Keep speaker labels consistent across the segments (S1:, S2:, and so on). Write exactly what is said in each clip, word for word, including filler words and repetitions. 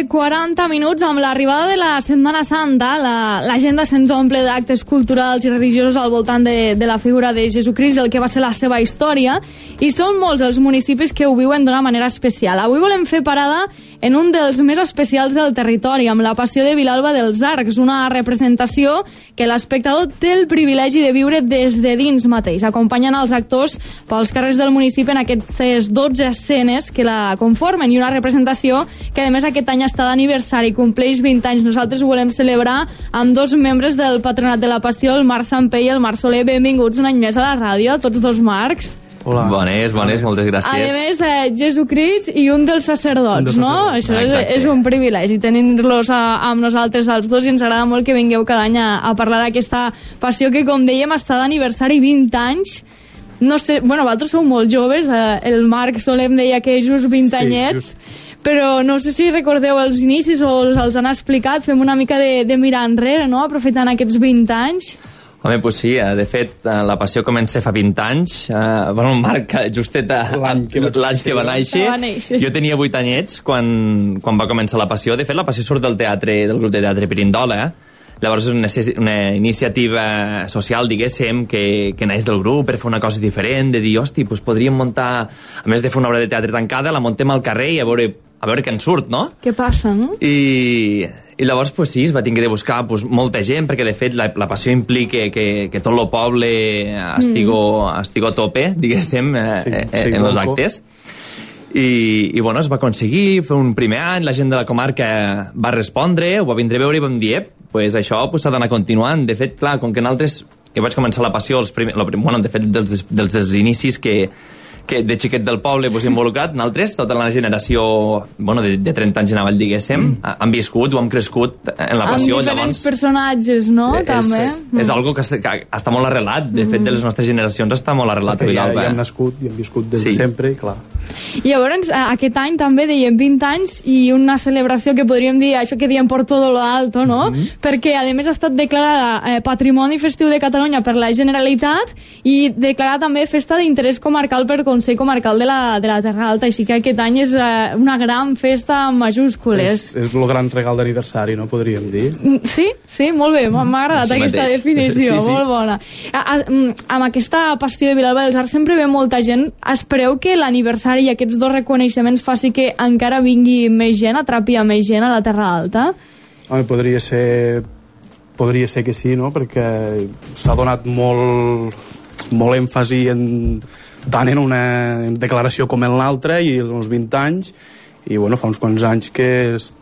S1: gairebé quaranta minuts amb l'arribada de la Setmana Santa. L'agenda la, se'ns omple d'actes culturals i religiosos al voltant de, de la figura de Jesucrist, el que va ser la seva història, i són molts els municipis que ho viuen d'una manera especial. Avui volem fer parada en un dels més especials del territori, amb la Passió de Vilalba dels Arcs, una representació que l'espectador té el privilegi de viure des de dins mateix, acompanyant els actors pels carrers del municipi en aquestes dotze escenes que la conformen, i una representació que a més aquest any està d'aniversari, compleix vint anys. Nosaltres ho volem celebrar amb dos membres del Patronat de la Passió, el Marc Sampé i el Marc Soler. Benvinguts un any més a la ràdio, tots dos Marcs.
S2: Hola. Bones, bones, moltes gràcies.
S1: A més, eh, Jesucrist i un dels sacerdots, un dels no? Sacerdots. Això és, és un privilegi, tenir-los amb nosaltres els dos, i ens agrada molt que vingueu cada any a, a parlar d'aquesta passió que, com dèiem, està d'aniversari, vint anys. No sé, bueno, vosaltres sou molt joves, eh, el Marc Soler em deia que just vint sí, anyets, just. Però no sé si recordeu els inicis o els, els han explicat. Fem una mica de, de mirar enrere, no?, aprofitant aquests vint anys.
S2: Home, doncs sí, de fet, la Passió comença fa vint anys. Uh, bueno, el Marc, justet l'any que, que va néixer. Jo tenia vuit anyets quan, quan va començar la Passió. De fet, la Passió surt del teatre, del grup de teatre Pirindola. Llavors és una, una iniciativa social, diguéssim, que, que naix del grup per fer una cosa diferent, de dir, hosti, doncs podríem muntar, a més de fer una obra de teatre tancada, la muntem al carrer i a veure, a veure què en surt, no?
S1: Què passa, no?
S2: I... I llavors, pues, sí, es va tenir de buscar pues, molta gent, perquè de fet la, la Passió implica que, que tot el poble estigo, mm. estigo a tope, diguéssim, sí, eh, sí, en els actes. I, I bueno, es va aconseguir fer un primer any, la gent de la comarca va respondre, ho va vindre a veure i vam dir, eh, pues, això pues, s'ha d'anar continuant. De fet, clar, com que nosaltres, que vaig començar la Passió, els primer, prim, bueno, de fet, dels, dels, dels inicis que... que de xiquet del poble pues, involucrat, nosaltres, tota la generació bueno, de, de trenta anys en avall, diguéssim, mm. han viscut o han crescut en la Passió.
S1: Amb diferents llavors, personatges, no? És, També.
S2: És mm. algo que, que està molt arrelat. De fet, de les nostres generacions està molt arrelat.
S3: Perquè ja, ja hem nascut i hem viscut des de sí. sempre, i clar.
S1: I llavors, aquest any també dèiem vint anys i una celebració que podríem dir, això que diem por todo lo alto, no? Mm -hmm. Perquè, a més, ha estat declarada eh, Patrimoni Festiu de Catalunya per la Generalitat i declarada també Festa d'Interès Comarcal per Consell Comarcal de la, de la Terra Alta, així que aquest any és uh, una gran festa amb majúscules.
S3: És, és el gran regal d'aniversari, no podríem dir?
S1: Sí, sí, molt bé, m'ha agradat sí aquesta mateix. definició, sí, sí. molt bona. A, a, amb aquesta Passió de Vilalba dels Arcs sempre ve molta gent. Espereu que l'aniversari i aquests dos reconeixements faci que encara vingui més gent, atrapi a més gent a la Terra Alta?
S3: Home, podria ser, podria ser que sí, no? Perquè s'ha donat molt, molt èmfasi en... tant en una declaració com en l'altra, i en els vint anys, i bueno, fa uns quants anys que es,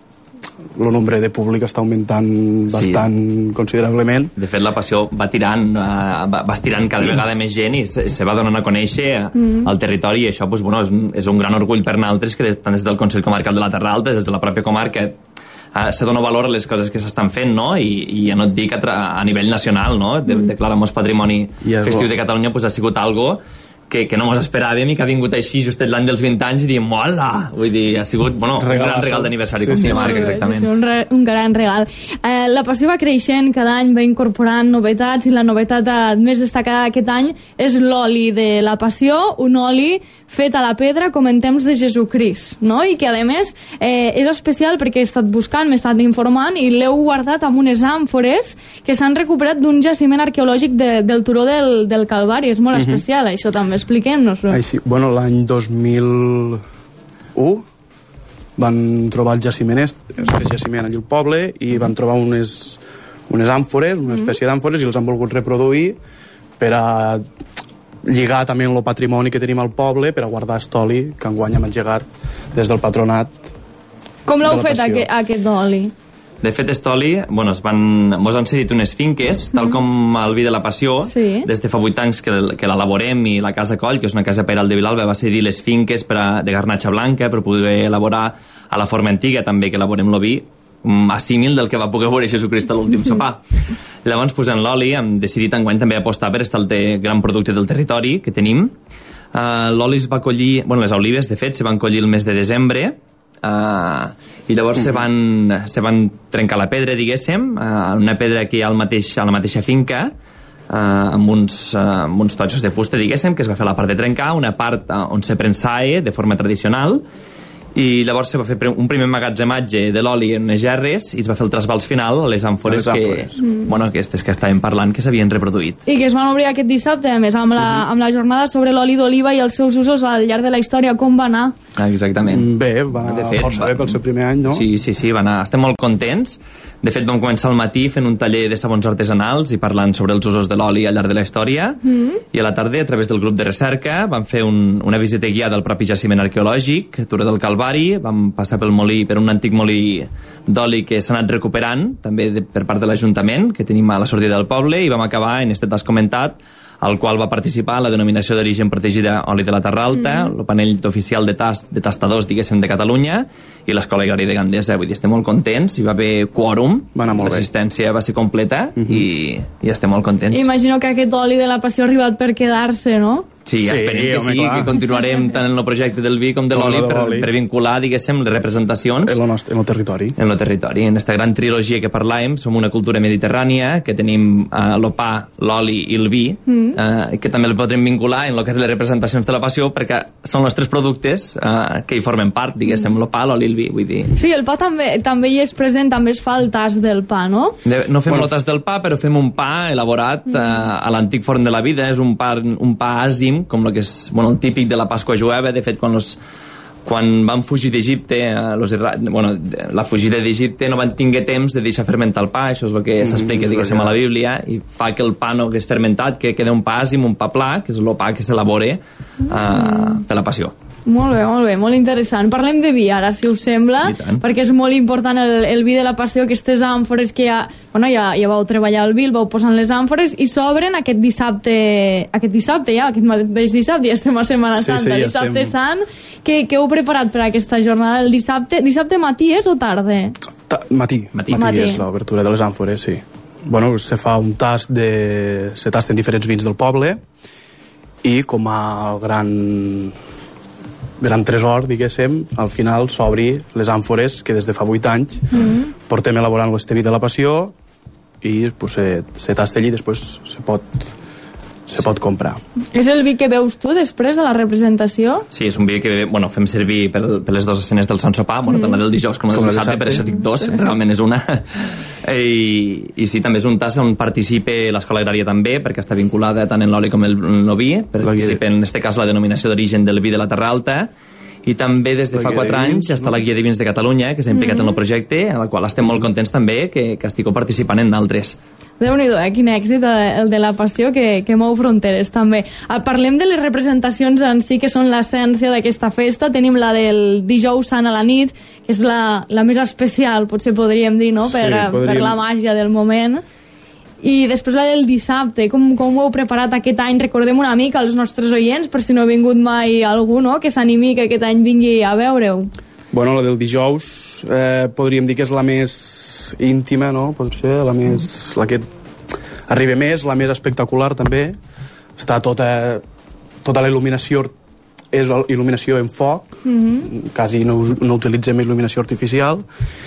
S3: el nombre de públic està augmentant bastant sí. considerablement.
S2: De fet, la Passió va tirant, uh, va, va estirant cada vegada més gent i se, se va donant a conèixer mm. al territori, i això pues, bueno, és, un, és un gran orgull per nosaltres, que des, tant des del Consell Comarcal de la Terra Alta, des de la pròpia comarca, Uh, se dona valor a les coses que s'estan fent, no? I, i ja no et dic a, a nivell nacional, no? De, declaramos Patrimoni Festiu de Catalunya, pues, ha sigut algo que, que no mos esperàvem i que ha vingut així just l'any dels vint anys i diem, hola! Vull dir, ha sigut bueno, un gran regal d'aniversari, sí, com sí, Marc, exactament.
S1: Sí, sí, un, re, un gran regal. Eh, la Passió va creixent, cada any va incorporant novetats, i la novetat més destacada d'aquest any és l'oli de la Passió, un oli fet a la pedra com en temps de Jesucrist, no? I que a més eh, és especial perquè he estat buscant, m'he estat informant, i l'heu guardat amb unes àmfores que s'han recuperat d'un jaciment arqueològic de, del turó del, del Calvari. És molt uh-huh. especial, això també. Expliquem-nos-ho.
S3: Sí. Bueno, l'any dos mil u van trobar el jaciment, este jaciment allà al poble, i van trobar unes, unes àmfores, una espècie d'àmfores, i els han volgut reproduir per a lligar també amb el patrimoni que tenim al poble, per a guardar estoli que enguany hem engegat des del patronat.
S1: Com l'heu fet, aquest, aquest oli?
S2: De fet, aquest oli, bueno, es van, mos han cedit unes finques, tal com el vi de la Passió, sí. des de fa vuit anys que, que l'elaborem, i la Casa Coll, que és una casa pairal de Vilalba, va cedir les finques per a, de garnatxa blanca per poder elaborar a la forma antiga també que elaborem el vi, assímil del que va poder veure Jesucrist a l'últim sopar. Llavors, posant l'oli, hem decidit enguany també apostar per estar el gran producte del territori que tenim. Uh, l'oli es va collir, bueno, les olives, de fet, se van collir el mes de desembre, Uh, i llavors se van, se van trencar la pedra, diguéssim, uh, una pedra que hi ha al mateix, a la mateixa finca, uh, amb, uns, uh, amb uns totxos de fusta, diguéssim, que es va fer la part de trencar, una part uh, on se prensava de forma tradicional, i llavors se va fer un primer emmagatzematge de l'oli en unes gerres i es va fer el trasbals final a les àmfores, les àmfores. que, mm. bueno, aquestes que estàvem parlant que s'havien reproduït.
S1: I que es van obrir aquest dissabte, a més, amb la, uh-huh. amb la jornada sobre l'oli d'oliva i els seus usos al llarg de la història. Com va anar?
S2: Ah, exactament.
S3: Bé, va anar fet, força va... bé pel seu primer any, no?
S2: Sí, sí, sí, va anar. Estem molt contents. De fet, vam començar al matí fent un taller de sabons artesanals i parlant sobre els usos de l'oli al llarg de la història, mm. i a la tarda, a través del grup de recerca, vam fer un, una visita guiada al propi jaciment arqueològic, Turó del Calvari, vam passar pel molí, per un antic molí d'oli que s'ha anat recuperant, també de, per part de l'Ajuntament, que tenim a la sortida del poble, i vam acabar en este tas comentat, al qual va participar la denominació d'origen protegida Oli de la Terra Alta, mm -hmm. el panell oficial de, tast, de tastadors, diguéssim, de Catalunya, i l'Escola Agrària de Gandesa. Vull dir, estem molt contents, hi va haver quòrum, l'assistència va ser completa, mm -hmm. i, i estem molt contents.
S1: Imagino que aquest oli de la passió ha arribat per quedar-se, no?
S2: Sí, sí, esperem que home, sí, clar. Que continuarem tant en el projecte del vi com de l'oli per, per vincular, diguéssim, les representacions
S3: en el, nostre, en el territori.
S2: En el territori. En aquesta gran trilogia que parlàvem, som una cultura mediterrània, que tenim uh, el pa, l'oli i el vi, mm. uh, que també el podrem vincular en el que és les representacions de la passió, perquè són els tres productes uh, que hi formen part, diguéssim, el pa, l'oli i el vi, vull dir.
S1: Sí, el pa també, també hi és present, també es fa el tas del pa, no?
S2: De, no fem bueno, el tas del pa, però fem un pa elaborat mm. uh, a l'antic forn de la vida, és un pa, un pa àsim, com el que és, bueno, el típic de la Pasqua jueva. De fet, quan, los, quan van fugir d'Egipte, eh, los, bueno, la fugida d'Egipte no van tinguer temps de deixar fermentar el pa, això és el que mm, s'explica, diguéssim, a la Bíblia, i fa que el pa no hagués fermentat, que queda un pa àsim, un pa pla, que és el pa que s'elabora eh, mm. per la passió.
S1: Molt bé, molt bé, molt interessant. Parlem de vi ara, si us sembla, perquè és molt important el, el vi de la passió, aquestes àmfores que ja, bueno, ja, ja vau treballar el vi, el vau posar en les àmfores i s'obren aquest dissabte, aquest dissabte ja, aquest mateix dissabte, ja estem a Setmana Santa, sí, sí, ja dissabte estem... sant. Què, què heu preparat per aquesta jornada? El dissabte, dissabte matí és o tarda?
S3: Ta matí, matí, matí, matí és l'obertura de les àmfores, sí. Bueno, se fa un tast de... se tasten diferents vins del poble i com a gran... gran tresor, diguéssim, al final s'obri les àmfores que des de fa vuit anys mm-hmm. portem elaborant este vi de la passió i pues, se, se tasta allí i després se pot, se pot comprar.
S1: És el vi que veus tu després a la representació?
S2: Sí, és un vi que bueno, fem servir per, per les dues escenes del Sant Sopar, bueno, tant la del dijous com la del dissabte, per això dic dos, sí. Realment és una. I, i sí, també és un tas on participa l'Escola Agrària també, perquè està vinculada tant en l'oli com en el vi, participa en aquest cas la denominació d'origen del vi de la Terra Alta, i també des de fa quatre anys està la Guia de Vins de Catalunya, que s'ha implicat mm-hmm. en el projecte, en el qual estem molt contents també que, que estigueu participant en altres.
S1: Déu-n'hi-do, eh? Quin èxit el de la passió que, que mou fronteres també. Parlem de les representacions en si, que són l'essència d'aquesta festa. Tenim la del dijous sant a la nit, que és la, la més especial, potser podríem dir, no? Per, sí, podríem... per la màgia del moment. I després la del dissabte, com, com ho heu preparat aquest any? Recordem una mica als nostres oients, per si no ha vingut mai algú, no?, que s'animi que aquest any vingui a veure-ho.
S3: Bueno, la del dijous eh, podríem dir que és la més íntima, no? Pot ser la més... la que arriba més, la més espectacular també. Està tota tota la il·luminació és il·luminació en foc, mm-hmm. quasi no, no utilitzem il·luminació artificial.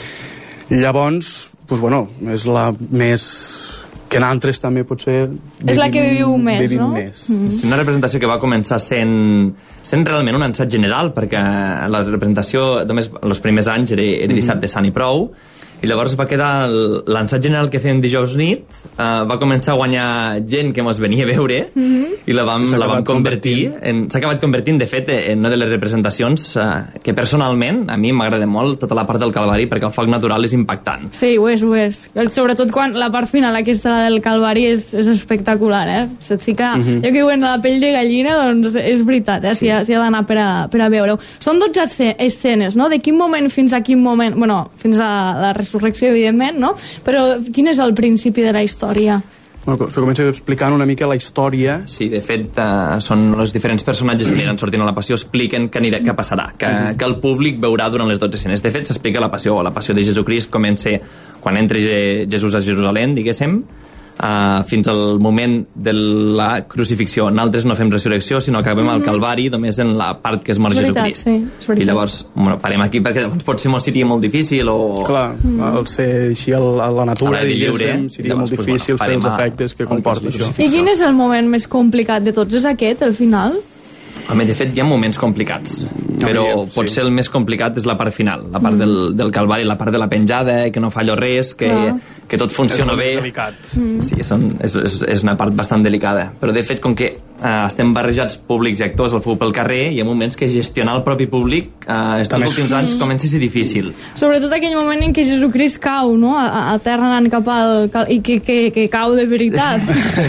S3: I llavors, doncs, bueno, és la més... que nosaltres també potser vivim,
S1: és la que viviu més,
S3: vivim
S1: no?
S3: Més.
S1: Mm.
S2: És una representació que va començar sent, sent realment un ensaig general, perquè la representació només els primers anys era, era dissabte sant i prou, i llavors va quedar l'ensaig general que fèiem dijous nit, uh, va començar a guanyar gent que mos venia a veure, mm-hmm. i la vam, la vam convertir en, s'ha acabat convertint de fet en una de les representacions uh, que personalment a mi m'agrada molt tota la part del Calvari, perquè el foc natural és impactant.
S1: Sí, ho és, ho és, sobretot quan la part final aquesta del Calvari és, és espectacular, eh? Se't fica, mm-hmm. jo que diuen a la pell de gallina, doncs és veritat, eh? S'hi ha, s'hi ha d'anar per a, per a veure-ho. Són dotze escenes, no? De quin moment fins a quin moment, bueno, fins a la resurrecció, evidentment, no? Però quin és el principi de la història?
S3: Bueno, se comença explicant una mica la història.
S2: Sí, de fet, uh, són els diferents personatges que aniran sortint a la passió, expliquen què, anirà, què passarà, que, que el públic veurà durant les dotze escenes. De fet, s'explica la passió. La passió de Jesucrist comença quan entra Jesús a Jerusalem, diguéssim, Uh, fins al moment de la crucifixió. Nosaltres no fem resurrecció, sinó que acabem mm-hmm. al Calvari, només en la part que es mor Jesucrist.
S1: Sí,
S2: i llavors, bueno, parem aquí perquè potser mos seria molt difícil o...
S3: Clar, mm. el ser així a la natura, a diguéssim, seria llavors, molt difícil pues, bueno, fer els efectes que comporta això.
S1: I quin és el moment més complicat de tots? És aquest, el final?
S2: Home, de fet, hi ha moments complicats, però no, sí. potser el més complicat és la part final, la part mm. del, del calvari, la part de la penjada, que no fallo res, que, ah. que tot funciona bé.
S3: És delicat.
S2: Mm. Sí, són, és, és, és una part bastant delicada. Però, de fet, com que eh, estem barrejats públics i actors al futbol pel carrer, hi ha moments que gestionar el propi públic eh, estos últims és... anys comença a ser difícil.
S1: Sobretot aquell moment en què Jesucrist cau, no?, a, a terra anant cap al... i que, que, que cau de veritat.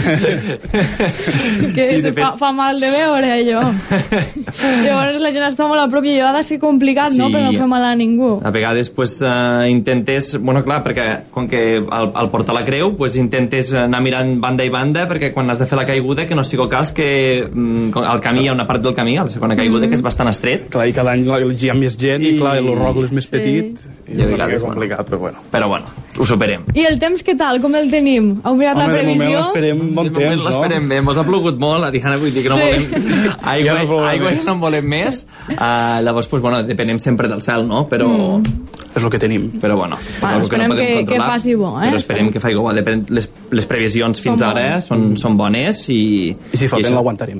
S1: que sí, de fet... fa, fa mal de veure, allò. Llavors la gent està molt a prop i allò ha de ser complicat, sí. no?, per no fer mal a ningú. A
S2: vegades pues, uh, intentes, bueno, clar, perquè com que al, al portar la creu pues, intentes anar mirant banda i banda perquè quan has de fer la caiguda que no sigui el cas que mm, al camí hi ha una part del camí, a la segona caiguda, mm. que és bastant estret.
S3: Clar, i cada any hi ha més gent i, i clar, el ròdol és més petit sí. i, i a vegades és complicat, però bueno.
S2: Però bueno, ho superem.
S1: I el temps què tal? Com el tenim? Heu mirat
S3: Home,
S1: la previsió?
S3: Home, l'esperem bon temps, no?
S2: L'esperem bé, mos ha plogut molt, Ariana, vull dir que no sí. volem aigua, ja no aigua no en volem més. Uh, llavors, pues, bueno, depenem sempre del cel, no? Però... Mm.
S3: És el que tenim.
S2: Però bueno,
S1: bueno
S2: és
S1: esperem
S2: que, no
S1: que, que faci bo, eh?
S2: Però esperem que faci bo. Les, les previsions fins
S1: són
S2: ara
S1: bones.
S2: són, són bones i...
S3: I si fa vent l'aguantarem.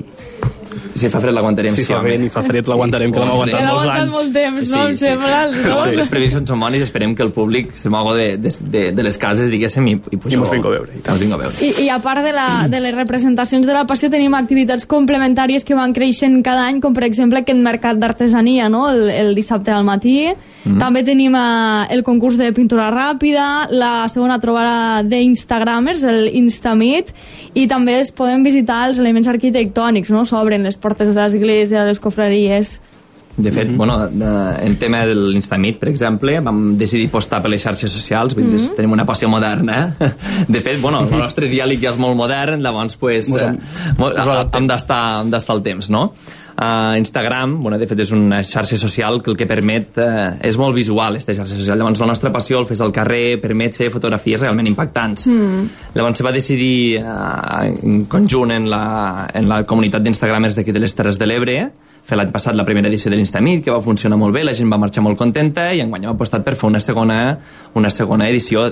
S2: Si fa fred l'aguantarem.
S3: Si fa vent i fa fred l'aguantarem, que l'hem aguantat molts anys.
S1: molt temps, no?
S2: Sí, sí, sí.
S1: no?
S2: Sí. Les previsions són bones i esperem que el públic se mogui de, de, de, de les cases, diguéssim, i, i,
S3: I mos vinc a veure. I,
S2: a veure.
S1: I, I a part de, la, de les representacions de la Passió tenim activitats complementàries que van creixent cada any, com per exemple aquest mercat d'artesania, no?, el, el dissabte al matí. Mm-hmm. També tenim uh, el concurs de pintura ràpida, la segona trobada d'Instagramers, el Instameet, i també es poden visitar els elements arquitectònics, no?, s'obren les portes de l'església, de les cofreries.
S2: De fet, mm-hmm. bueno, de, en tema de l'Instameet, per exemple, vam decidir postar per les xarxes socials, mm-hmm. tenim una passió moderna. De fet, bueno, el nostre diàleg ja és molt modern, llavors, pues, eh, hem d'estar al temps, no? Uh, Instagram, bueno, de fet és una xarxa social que el que permet uh, és molt visual, aquesta xarxa social. Llavors la nostra passió, el fes al carrer, permet fer fotografies realment impactants. Mm. Llavors se va decidir uh, en conjunt en la, en la comunitat d'Instagramers d'aquí de les Terres de l'Ebre fer l'any passat la primera edició de l'Instameet, que va funcionar molt bé, la gent va marxar molt contenta i enguany hem apostat per fer una segona, una segona edició.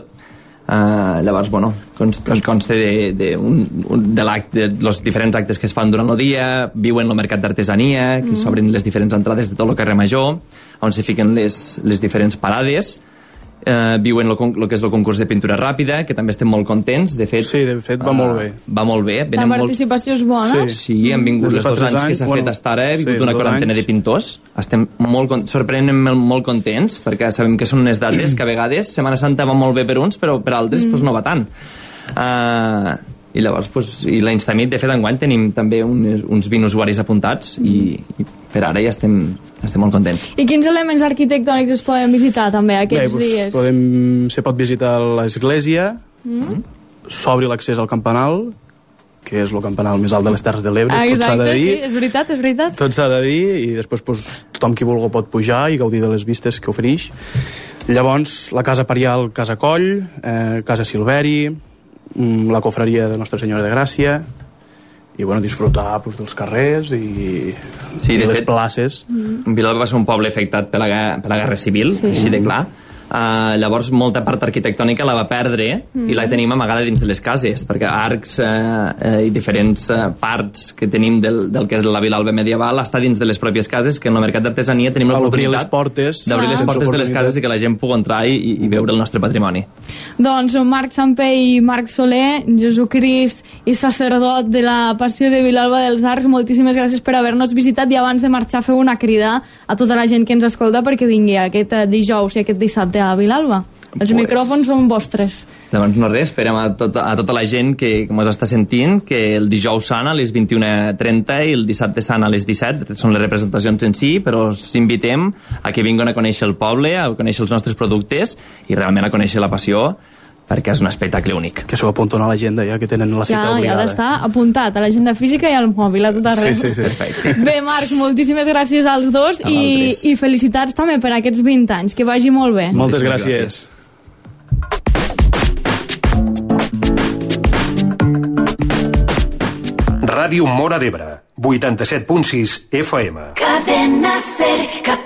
S2: Uh, llavors, bueno, consta, consta de, de, un, un, de, de los diferents actes que es fan durant el dia, viuen el mercat d'artesania, que mm. s'obren les diferents entrades de tot el carrer Major, on se fiquen les, les diferents parades, uh, viuen el que és el concurs de pintura ràpida, que també estem molt contents, de fet...
S3: Sí, de fet va uh, molt bé.
S2: Va molt bé.
S1: La participació molt... és bona?
S2: Sí, sí, hem vingut els dos anys, anys que s'ha bueno, fet hasta ara, he vingut sí, una quarantena anys. de pintors, estem molt, sorprenentment molt contents, perquè sabem que són unes dates que a vegades Setmana Santa va molt bé per uns, però per altres mm. pues, no va tant. Uh, i llavors, pues, i la Instameet, de fet, enguany tenim també uns, uns vint usuaris apuntats mm. i, i per ara ja estem, estem molt contents.
S1: I quins elements arquitectònics es poden visitar també aquests Bé, pues, dies?
S3: Podem, se pot visitar l'església, mm. s'obri l'accés al campanal, que és el campanal més alt de les Terres de l'Ebre,
S1: ah,
S3: tot s'ha de dir.
S1: Sí, és veritat, és veritat.
S3: Tot s'ha de dir, i després pues, tothom qui vulgui pot pujar i gaudir de les vistes que ofereix. Llavors, la Casa Parial, Casa Coll, eh, Casa Silveri, la cofreria de Nostra Senyora de Gràcia, i bueno, disfrutar pues, dels carrers i,
S2: sí,
S3: i
S2: de
S3: les
S2: fet,
S3: places.
S2: Vilalba va ser un poble afectat per la, per la Guerra Civil, sí. així de clar. Uh, llavors molta part arquitectònica la va perdre mm. i la tenim amagada dins de les cases, perquè arcs uh, uh, i diferents uh, parts que tenim del, del que és la Vilalba medieval està dins de les pròpies cases, que en el mercat d'artesania tenim l'oportunitat d'obrir les portes de les cases i que la gent pugui entrar i, i veure el nostre patrimoni.
S1: Doncs Marc Samper i Marc Soler, Jesucrist i sacerdot de la Passió de Vilalba dels Arcs, moltíssimes gràcies per haver-nos visitat, i abans de marxar feu una crida a tota la gent que ens escolta perquè vingui aquest dijous i aquest dissabte a Vilalba. Els pues, micròfons són vostres.
S2: Llavors no res, esperem a, tot, a tota la gent que, que ens està sentint, que el dijous sant a les vint-i-una trenta i el dissabte sant a les disset, són les representacions en si, però us invitem a que vinguin a conèixer el poble, a conèixer els nostres productes i realment a conèixer la Passió, perquè és un espectacle únic.
S3: Que s'ho apunten a l'agenda ja, que tenen la cita
S1: ja,
S3: obligada.
S1: Ja ha d'estar apuntat a l'agenda física i al mòbil, a tot arreu.
S3: Sí, sí, sí.
S2: Perfecte.
S1: Bé, Marc, moltíssimes gràcies als dos i, i felicitats també per aquests vint anys, que vagi molt bé.
S3: Moltes gràcies. gràcies.
S4: Ràdio Móra d'Ebre, vuitanta-set punt sis F M.
S5: Cadena Ser,